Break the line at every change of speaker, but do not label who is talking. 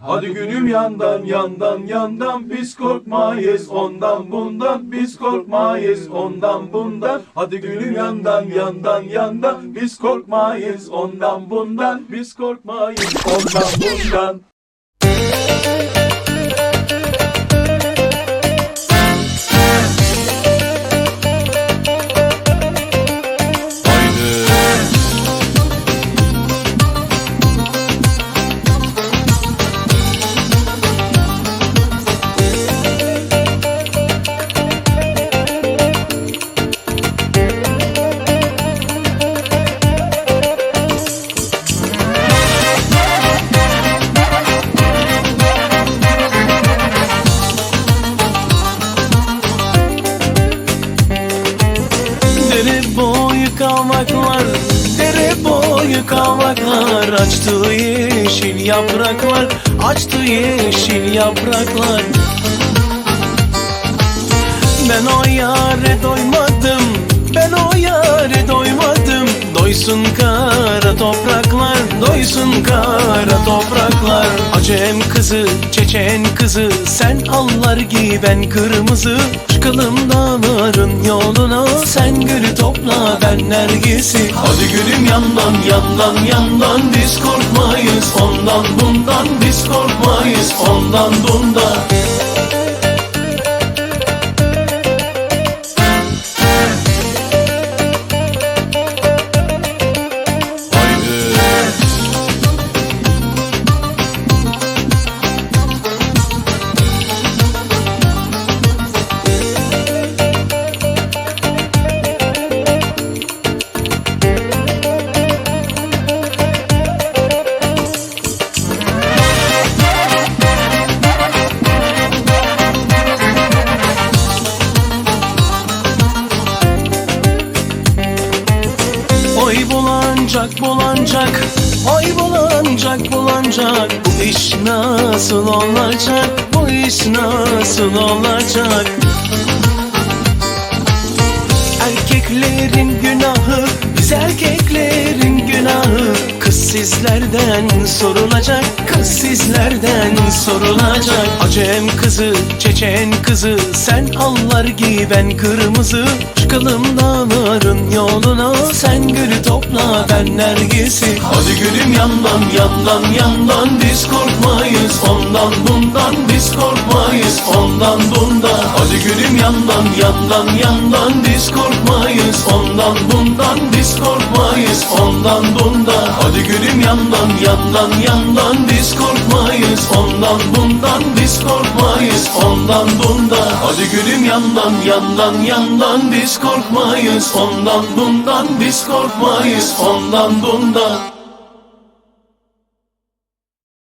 Hadi gülüm yandan yandan yandan, biz korkmayız ondan bundan, biz korkmayız ondan bundan. Hadi gülüm yandan yandan yandan, biz korkmayız ondan bundan, biz korkmayız ondan bundan.
Dere boyu kavaklar, dere boyu kavaklar, açtı yeşil yapraklar, açtı yeşil yapraklar. Ben o yâre doymadım, ben o yâre doymadım. Doysun kara topraklar, doysun kara topraklar. Acem kızı, Çeçen kızı, sen allar giy ben kırmızı. Çıkalım dağların yoluna, sen gülü topla ben nergisi. Hadi gülüm yandan yandan yandan, biz korkmayız ondan bundan, biz korkmayız ondan bundan. Oy bulancak bulancak, oy bulancak bulancak. Bu iş nasıl olacak, bu iş nasıl olacak? Erkeklerin günahı, biz erkeklerin günahı. Kız sizlerden sorulacak, kız sizlerden sorulacak. Acem kızı, Çeçen kızı, sen allar giy ben kırmızı. Çıkalım dağların yoluna, sen gülü topla ben nergisi. Hadi gülüm yandan yandan yandan, biz korkmayız ondan bundan, biz korkmayız ondan bundan. Hadi gülüm yandan yandan yandan, biz korkmayız ondan bundan, biz korkmayız ondan bundan. Hadi gülüm yandan yandan yandan, biz korkmayız ondan bundan, biz korkmayız ondan bundan. Hadi gülüm yandan yandan yandan, biz korkmayız ondan bundan, biz korkmayız ondan bundan.